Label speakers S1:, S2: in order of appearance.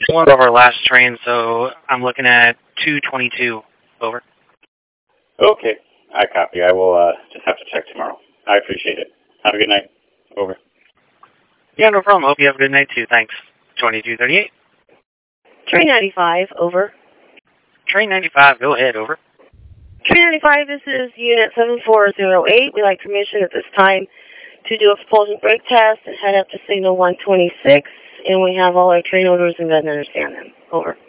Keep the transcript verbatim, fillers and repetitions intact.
S1: one of our last trains, so I'm looking at two twenty-two. Over.
S2: Okay, I copy. I will uh, just have to check tomorrow. I appreciate it. Have a good night. Over.
S1: Yeah, no problem. Hope you have a good night, too. Thanks. twenty-two thirty-eight.
S3: Train ninety-five, over.
S1: Train ninety-five, go ahead, over.
S3: Train ninety-five, this is Unit seven four zero eight. We'd like permission at this time to do a propulsion brake test and head up to signal one twenty-six. And we have all our train orders and doesn't understand them. Over.